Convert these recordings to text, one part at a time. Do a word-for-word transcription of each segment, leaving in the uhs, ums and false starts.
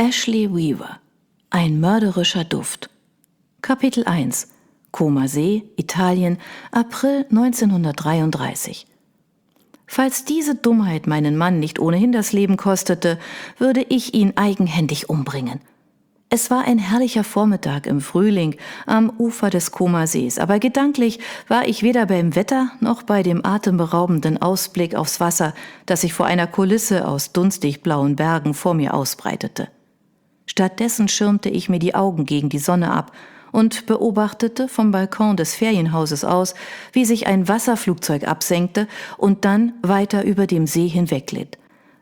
Ashley Weaver. Ein mörderischer Duft. Kapitel eins. Koma See, Italien, April neunzehnhundertdreiunddreißig. Falls diese Dummheit meinen Mann nicht ohnehin das Leben kostete, würde ich ihn eigenhändig umbringen. Es war ein herrlicher Vormittag im Frühling am Ufer des Koma Sees, aber gedanklich war ich weder beim Wetter noch bei dem atemberaubenden Ausblick aufs Wasser, das sich vor einer Kulisse aus dunstig blauen Bergen vor mir ausbreitete. Stattdessen schirmte ich mir die Augen gegen die Sonne ab und beobachtete vom Balkon des Ferienhauses aus, wie sich ein Wasserflugzeug absenkte und dann weiter über dem See hinwegglitt.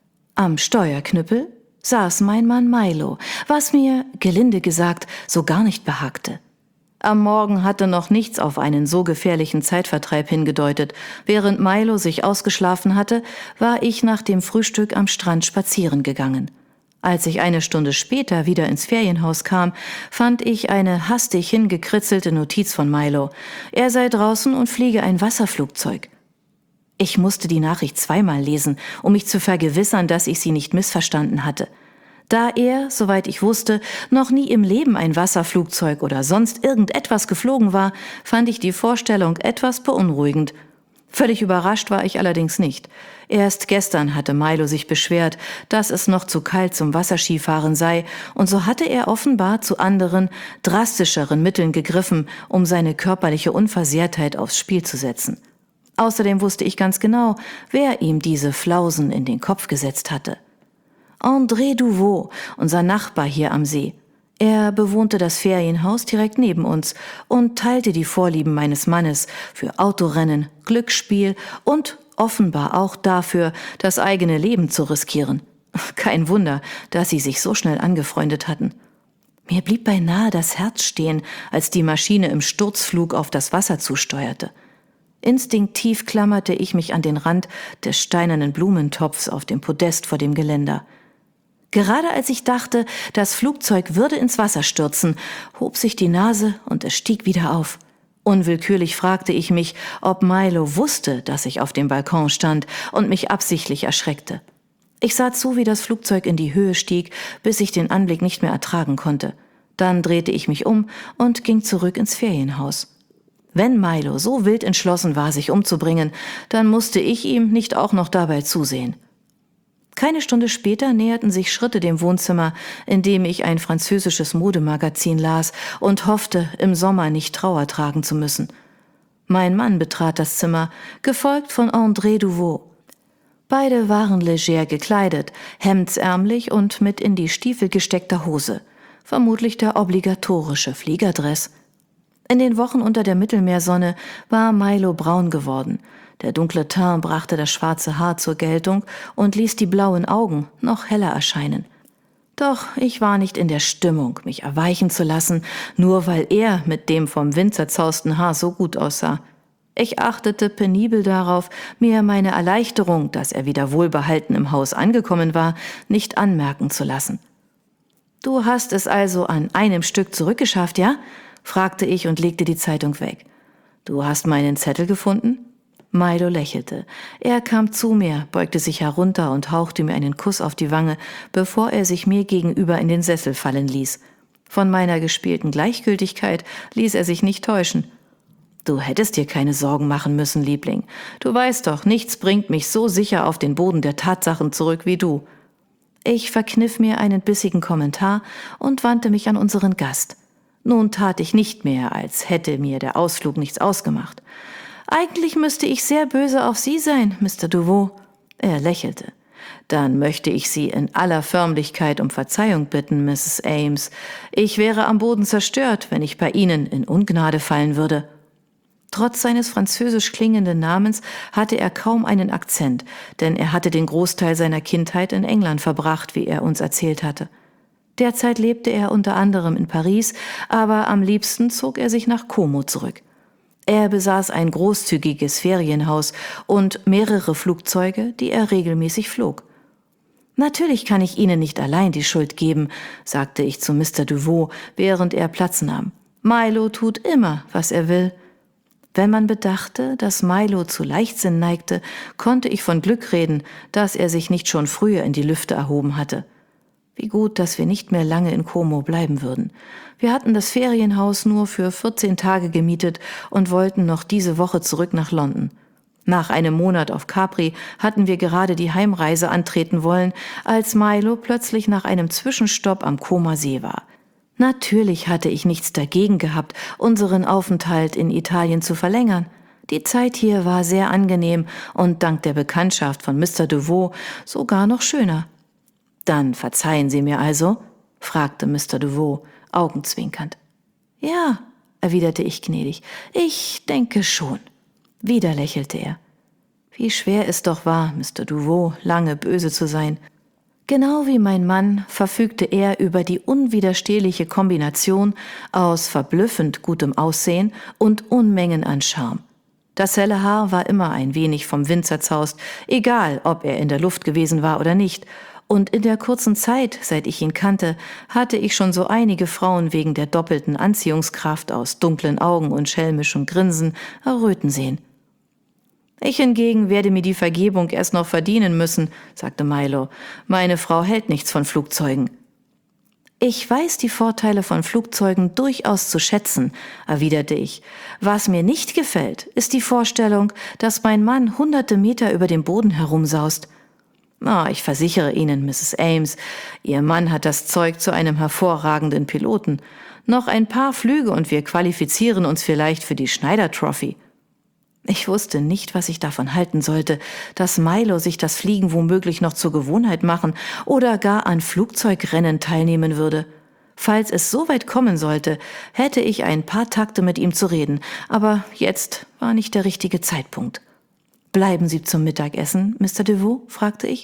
Am Steuerknüppel saß mein Mann Milo, was mir, gelinde gesagt, so gar nicht behagte. Am Morgen hatte noch nichts auf einen so gefährlichen Zeitvertreib hingedeutet. Während Milo sich ausgeschlafen hatte, war ich nach dem Frühstück am Strand spazieren gegangen. Als ich eine Stunde später wieder ins Ferienhaus kam, fand ich eine hastig hingekritzelte Notiz von Milo. Er sei draußen und fliege ein Wasserflugzeug. Ich musste die Nachricht zweimal lesen, um mich zu vergewissern, dass ich sie nicht missverstanden hatte. Da er, soweit ich wusste, noch nie im Leben ein Wasserflugzeug oder sonst irgendetwas geflogen war, fand ich die Vorstellung etwas beunruhigend. Völlig überrascht war ich allerdings nicht. Erst gestern hatte Milo sich beschwert, dass es noch zu kalt zum Wasserskifahren sei, und so hatte er offenbar zu anderen, drastischeren Mitteln gegriffen, um seine körperliche Unversehrtheit aufs Spiel zu setzen. Außerdem wusste ich ganz genau, wer ihm diese Flausen in den Kopf gesetzt hatte. André Duvaux, unser Nachbar hier am See. Er bewohnte das Ferienhaus direkt neben uns und teilte die Vorlieben meines Mannes für Autorennen, Glücksspiel und offenbar auch dafür, das eigene Leben zu riskieren. Kein Wunder, dass sie sich so schnell angefreundet hatten. Mir blieb beinahe das Herz stehen, als die Maschine im Sturzflug auf das Wasser zusteuerte. Instinktiv klammerte ich mich an den Rand des steinernen Blumentopfs auf dem Podest vor dem Geländer. Gerade als ich dachte, das Flugzeug würde ins Wasser stürzen, hob sich die Nase und es stieg wieder auf. Unwillkürlich fragte ich mich, ob Milo wusste, dass ich auf dem Balkon stand und mich absichtlich erschreckte. Ich sah zu, wie das Flugzeug in die Höhe stieg, bis ich den Anblick nicht mehr ertragen konnte. Dann drehte ich mich um und ging zurück ins Ferienhaus. Wenn Milo so wild entschlossen war, sich umzubringen, dann musste ich ihm nicht auch noch dabei zusehen. Keine Stunde später näherten sich Schritte dem Wohnzimmer, in dem ich ein französisches Modemagazin las und hoffte, im Sommer nicht Trauer tragen zu müssen. Mein Mann betrat das Zimmer, gefolgt von André Duvaux. Beide waren leger gekleidet, hemdsärmlich und mit in die Stiefel gesteckter Hose. Vermutlich der obligatorische Fliegerdress. In den Wochen unter der Mittelmeersonne war Milo braun geworden. Der dunkle Teint brachte das schwarze Haar zur Geltung und ließ die blauen Augen noch heller erscheinen. Doch ich war nicht in der Stimmung, mich erweichen zu lassen, nur weil er mit dem vom Wind zerzausten Haar so gut aussah. Ich achtete penibel darauf, mir meine Erleichterung, dass er wieder wohlbehalten im Haus angekommen war, nicht anmerken zu lassen. »Du hast es also an einem Stück zurückgeschafft, ja?« fragte ich und legte die Zeitung weg. »Du hast meinen Zettel gefunden?« Milo lächelte. Er kam zu mir, beugte sich herunter und hauchte mir einen Kuss auf die Wange, bevor er sich mir gegenüber in den Sessel fallen ließ. Von meiner gespielten Gleichgültigkeit ließ er sich nicht täuschen. »Du hättest dir keine Sorgen machen müssen, Liebling. Du weißt doch, nichts bringt mich so sicher auf den Boden der Tatsachen zurück wie du.« Ich verkniff mir einen bissigen Kommentar und wandte mich an unseren Gast. Nun tat ich nicht mehr, als hätte mir der Ausflug nichts ausgemacht. »Eigentlich müsste ich sehr böse auf Sie sein, Mister Duvaux.« Er lächelte. »Dann möchte ich Sie in aller Förmlichkeit um Verzeihung bitten, Misses Ames. Ich wäre am Boden zerstört, wenn ich bei Ihnen in Ungnade fallen würde.« Trotz seines französisch klingenden Namens hatte er kaum einen Akzent, denn er hatte den Großteil seiner Kindheit in England verbracht, wie er uns erzählt hatte. Derzeit lebte er unter anderem in Paris, aber am liebsten zog er sich nach Como zurück. Er besaß ein großzügiges Ferienhaus und mehrere Flugzeuge, die er regelmäßig flog. »Natürlich kann ich Ihnen nicht allein die Schuld geben«, sagte ich zu Mister Duvaux, während er Platz nahm. »Milo tut immer, was er will.« Wenn man bedachte, dass Milo zu Leichtsinn neigte, konnte ich von Glück reden, dass er sich nicht schon früher in die Lüfte erhoben hatte. Wie gut, dass wir nicht mehr lange in Como bleiben würden. Wir hatten das Ferienhaus nur für vierzehn Tage gemietet und wollten noch diese Woche zurück nach London. Nach einem Monat auf Capri hatten wir gerade die Heimreise antreten wollen, als Milo plötzlich nach einem Zwischenstopp am Comer See war. Natürlich hatte ich nichts dagegen gehabt, unseren Aufenthalt in Italien zu verlängern. Die Zeit hier war sehr angenehm und dank der Bekanntschaft von Mister DeVoe sogar noch schöner. »Dann verzeihen Sie mir also?« fragte Mister DeVoe, augenzwinkernd. »Ja«, erwiderte ich gnädig, »ich denke schon.« Wieder lächelte er. Wie schwer es doch war, Mister DeVoe lange böse zu sein. Genau wie mein Mann verfügte er über die unwiderstehliche Kombination aus verblüffend gutem Aussehen und Unmengen an Charme. Das helle Haar war immer ein wenig vom Wind zerzaust, egal ob er in der Luft gewesen war oder nicht. Und in der kurzen Zeit, seit ich ihn kannte, hatte ich schon so einige Frauen wegen der doppelten Anziehungskraft aus dunklen Augen und schelmischem Grinsen erröten sehen. »Ich hingegen werde mir die Vergebung erst noch verdienen müssen«, sagte Milo. »Meine Frau hält nichts von Flugzeugen.« »Ich weiß die Vorteile von Flugzeugen durchaus zu schätzen«, erwiderte ich. »Was mir nicht gefällt, ist die Vorstellung, dass mein Mann hunderte Meter über dem Boden herumsaust. Ah, ich versichere Ihnen, Misses Ames, Ihr Mann hat das Zeug zu einem hervorragenden Piloten. Noch ein paar Flüge und wir qualifizieren uns vielleicht für die Schneider Trophy.« Ich wusste nicht, was ich davon halten sollte, dass Milo sich das Fliegen womöglich noch zur Gewohnheit machen oder gar an Flugzeugrennen teilnehmen würde. Falls es so weit kommen sollte, hätte ich ein paar Takte mit ihm zu reden, aber jetzt war nicht der richtige Zeitpunkt. »Bleiben Sie zum Mittagessen, Mister DeVoe?« fragte ich.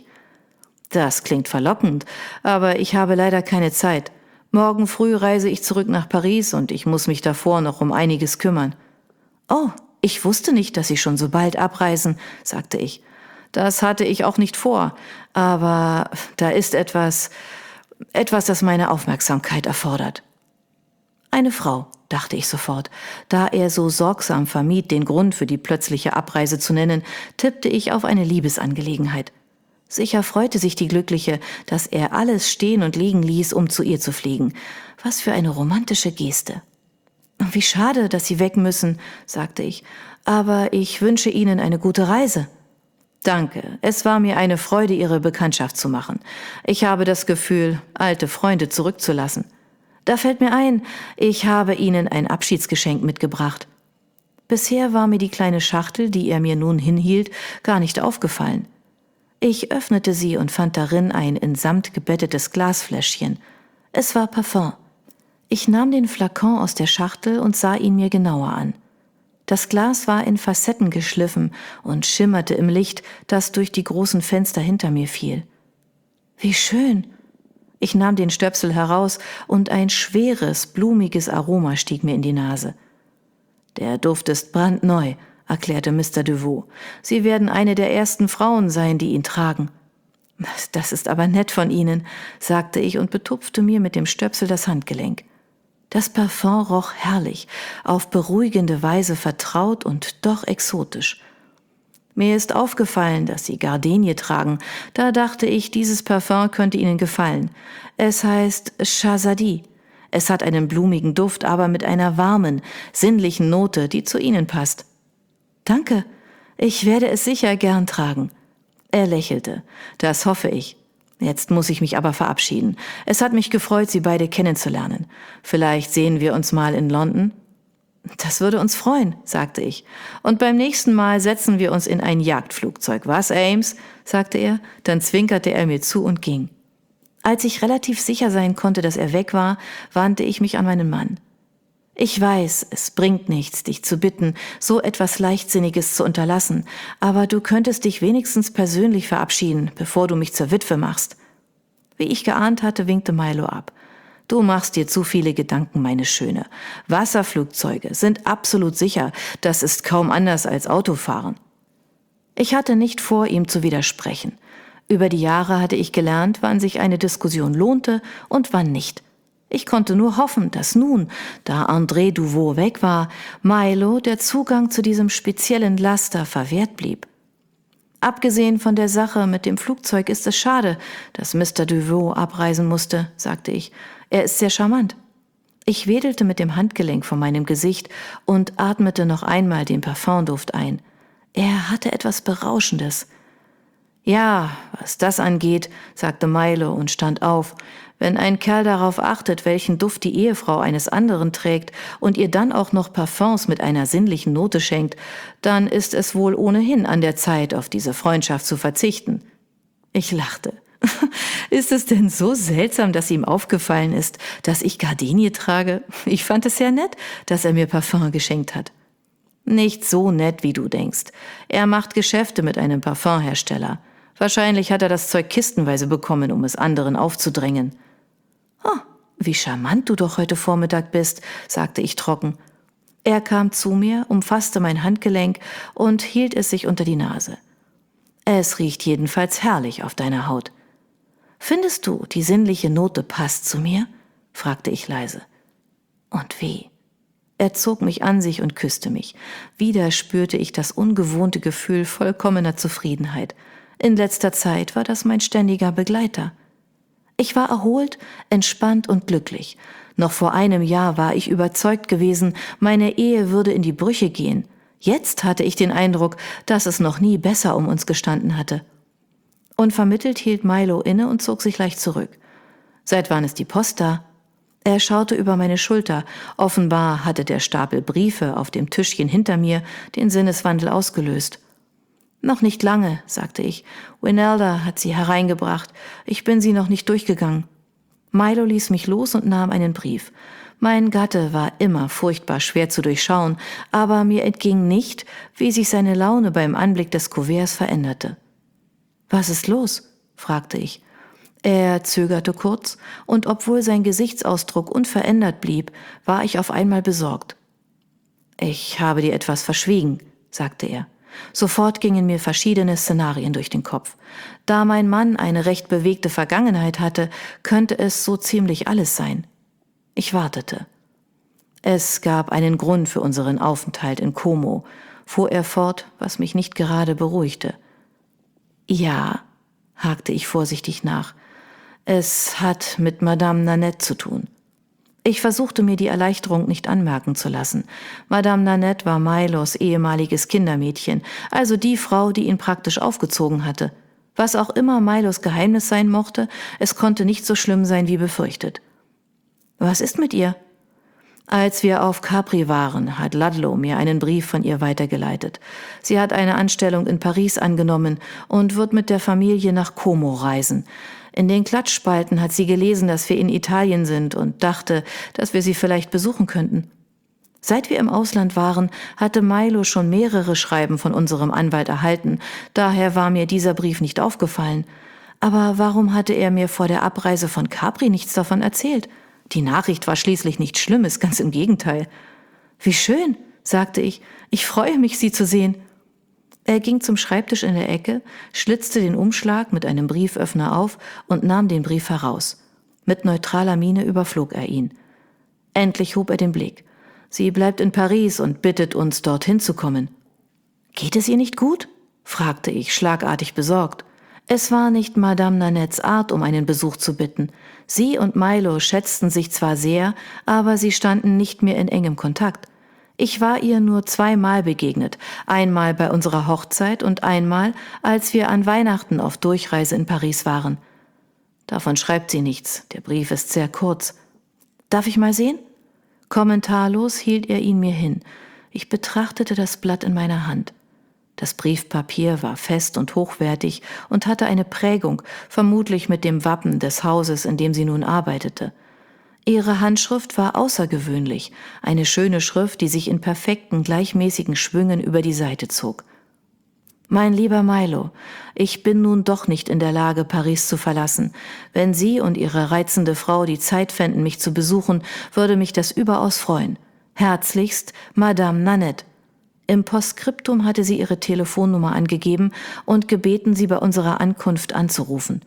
»Das klingt verlockend, aber ich habe leider keine Zeit. Morgen früh reise ich zurück nach Paris und ich muss mich davor noch um einiges kümmern.« »Oh, ich wusste nicht, dass Sie schon so bald abreisen«, sagte ich. »Das hatte ich auch nicht vor, aber da ist etwas, etwas, das meine Aufmerksamkeit erfordert.« Eine Frau, dachte ich sofort. Da er so sorgsam vermied, den Grund für die plötzliche Abreise zu nennen, tippte ich auf eine Liebesangelegenheit. Sicher freute sich die Glückliche, dass er alles stehen und liegen ließ, um zu ihr zu fliegen. Was für eine romantische Geste. »Wie schade, dass Sie weg müssen«, sagte ich, »aber ich wünsche Ihnen eine gute Reise.« »Danke, es war mir eine Freude, Ihre Bekanntschaft zu machen. Ich habe das Gefühl, alte Freunde zurückzulassen. Da fällt mir ein, ich habe Ihnen ein Abschiedsgeschenk mitgebracht.« Bisher war mir die kleine Schachtel, die er mir nun hinhielt, gar nicht aufgefallen. Ich öffnete sie und fand darin ein in Samt gebettetes Glasfläschchen. Es war Parfum. Ich nahm den Flakon aus der Schachtel und sah ihn mir genauer an. Das Glas war in Facetten geschliffen und schimmerte im Licht, das durch die großen Fenster hinter mir fiel. »Wie schön!« Ich nahm den Stöpsel heraus und ein schweres, blumiges Aroma stieg mir in die Nase. »Der Duft ist brandneu«, erklärte Mister DeVoe. »Sie werden eine der ersten Frauen sein, die ihn tragen.« »Das ist aber nett von Ihnen«, sagte ich und betupfte mir mit dem Stöpsel das Handgelenk. Das Parfum roch herrlich, auf beruhigende Weise vertraut und doch exotisch. Mir ist aufgefallen, dass Sie Gardenie tragen. Da dachte ich, dieses Parfum könnte Ihnen gefallen. Es heißt Shahzadi. Es hat einen blumigen Duft, aber mit einer warmen, sinnlichen Note, die zu Ihnen passt.« »Danke, ich werde es sicher gern tragen.« Er lächelte. »Das hoffe ich. Jetzt muss ich mich aber verabschieden. Es hat mich gefreut, Sie beide kennenzulernen. Vielleicht sehen wir uns mal in London?« »Das würde uns freuen«, sagte ich. »Und beim nächsten Mal setzen wir uns in ein Jagdflugzeug. Was, Ames?« sagte er. Dann zwinkerte er mir zu und ging. Als ich relativ sicher sein konnte, dass er weg war, wandte ich mich an meinen Mann. »Ich weiß, es bringt nichts, dich zu bitten, so etwas Leichtsinniges zu unterlassen, aber du könntest dich wenigstens persönlich verabschieden, bevor du mich zur Witwe machst.« Wie ich geahnt hatte, winkte Milo ab. »Du machst dir zu viele Gedanken, meine Schöne. Wasserflugzeuge sind absolut sicher, das ist kaum anders als Autofahren.« Ich hatte nicht vor, ihm zu widersprechen. Über die Jahre hatte ich gelernt, wann sich eine Diskussion lohnte und wann nicht. Ich konnte nur hoffen, dass nun, da André DeVoe weg war, Milo der Zugang zu diesem speziellen Laster verwehrt blieb. Abgesehen von der Sache mit dem Flugzeug ist es schade, dass Mister Duvaux abreisen musste, sagte ich. Er ist sehr charmant. Ich wedelte mit dem Handgelenk vor meinem Gesicht und atmete noch einmal den Parfumduft ein. Er hatte etwas Berauschendes. »Ja, was das angeht«, sagte Milo und stand auf. »Wenn ein Kerl darauf achtet, welchen Duft die Ehefrau eines anderen trägt und ihr dann auch noch Parfums mit einer sinnlichen Note schenkt, dann ist es wohl ohnehin an der Zeit, auf diese Freundschaft zu verzichten.« Ich lachte. »Ist es denn so seltsam, dass ihm aufgefallen ist, dass ich Gardenie trage? Ich fand es sehr nett, dass er mir Parfum geschenkt hat.« »Nicht so nett, wie du denkst. Er macht Geschäfte mit einem Parfumhersteller. Wahrscheinlich hat er das Zeug kistenweise bekommen, um es anderen aufzudrängen.« »Oh, wie charmant du doch heute Vormittag bist«, sagte ich trocken. Er kam zu mir, umfasste mein Handgelenk und hielt es sich unter die Nase. »Es riecht jedenfalls herrlich auf deiner Haut.« »Findest du, die sinnliche Note passt zu mir?« fragte ich leise. »Und wie?« Er zog mich an sich und küsste mich. Wieder spürte ich das ungewohnte Gefühl vollkommener Zufriedenheit. In letzter Zeit war das mein ständiger Begleiter. Ich war erholt, entspannt und glücklich. Noch vor einem Jahr war ich überzeugt gewesen, meine Ehe würde in die Brüche gehen. Jetzt hatte ich den Eindruck, dass es noch nie besser um uns gestanden hatte. Unvermittelt hielt Milo inne und zog sich leicht zurück. »Seit wann ist die Post da?« Er schaute über meine Schulter. Offenbar hatte der Stapel Briefe auf dem Tischchen hinter mir den Sinneswandel ausgelöst. »Noch nicht lange«, sagte ich. »Winelda hat sie hereingebracht. Ich bin sie noch nicht durchgegangen.« Milo ließ mich los und nahm einen Brief. Mein Gatte war immer furchtbar schwer zu durchschauen, aber mir entging nicht, wie sich seine Laune beim Anblick des Kuverts veränderte. »Was ist los?« fragte ich. Er zögerte kurz, und obwohl sein Gesichtsausdruck unverändert blieb, war ich auf einmal besorgt. »Ich habe dir etwas verschwiegen«, sagte er. Sofort gingen mir verschiedene Szenarien durch den Kopf. Da mein Mann eine recht bewegte Vergangenheit hatte, könnte es so ziemlich alles sein. Ich wartete. »Es gab einen Grund für unseren Aufenthalt in Como«, fuhr er fort, was mich nicht gerade beruhigte. »Ja«, hakte ich vorsichtig nach, »es hat mit Madame Nanette zu tun.« Ich versuchte mir die Erleichterung nicht anmerken zu lassen. Madame Nanette war Milos ehemaliges Kindermädchen, also die Frau, die ihn praktisch aufgezogen hatte. Was auch immer Milos Geheimnis sein mochte, es konnte nicht so schlimm sein wie befürchtet. »Was ist mit ihr?« »Als wir auf Capri waren, hat Ludlow mir einen Brief von ihr weitergeleitet. Sie hat eine Anstellung in Paris angenommen und wird mit der Familie nach Como reisen. In den Klatschspalten hat sie gelesen, dass wir in Italien sind und dachte, dass wir sie vielleicht besuchen könnten. Seit wir im Ausland waren, hatte Milo schon mehrere Schreiben von unserem Anwalt erhalten, daher war mir dieser Brief nicht aufgefallen. Aber warum hatte er mir vor der Abreise von Capri nichts davon erzählt? Die Nachricht war schließlich nichts Schlimmes, ganz im Gegenteil. »Wie schön«, sagte ich, »ich freue mich, Sie zu sehen.« Er ging zum Schreibtisch in der Ecke, schlitzte den Umschlag mit einem Brieföffner auf und nahm den Brief heraus. Mit neutraler Miene überflog er ihn. Endlich hob er den Blick. »Sie bleibt in Paris und bittet uns, dorthin zu kommen.« »Geht es ihr nicht gut?« fragte ich, schlagartig besorgt. Es war nicht Madame Nanettes Art, um einen Besuch zu bitten. Sie und Milo schätzten sich zwar sehr, aber sie standen nicht mehr in engem Kontakt. Ich war ihr nur zweimal begegnet, einmal bei unserer Hochzeit und einmal, als wir an Weihnachten auf Durchreise in Paris waren. Davon schreibt sie nichts, der Brief ist sehr kurz. »Darf ich mal sehen?« Kommentarlos hielt er ihn mir hin. Ich betrachtete das Blatt in meiner Hand. Das Briefpapier war fest und hochwertig und hatte eine Prägung, vermutlich mit dem Wappen des Hauses, in dem sie nun arbeitete. Ihre Handschrift war außergewöhnlich, eine schöne Schrift, die sich in perfekten, gleichmäßigen Schwüngen über die Seite zog. »Mein lieber Milo, ich bin nun doch nicht in der Lage, Paris zu verlassen. Wenn Sie und Ihre reizende Frau die Zeit fänden, mich zu besuchen, würde mich das überaus freuen. Herzlichst, Madame Nanette.« Im Postskriptum hatte sie ihre Telefonnummer angegeben und gebeten, sie bei unserer Ankunft anzurufen.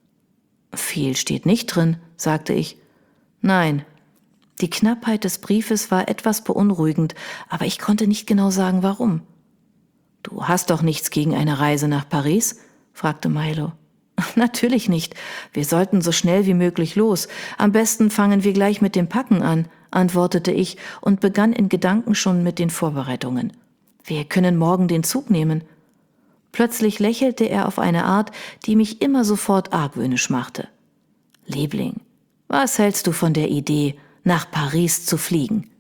»Viel steht nicht drin«, sagte ich. »Nein.« Die Knappheit des Briefes war etwas beunruhigend, aber ich konnte nicht genau sagen, warum. »Du hast doch nichts gegen eine Reise nach Paris?« fragte Milo. »Natürlich nicht. Wir sollten so schnell wie möglich los. Am besten fangen wir gleich mit dem Packen an«, antwortete ich und begann in Gedanken schon mit den Vorbereitungen. »Wir können morgen den Zug nehmen.« Plötzlich lächelte er auf eine Art, die mich immer sofort argwöhnisch machte. »Liebling, was hältst du von der Idee, nach Paris zu fliegen?«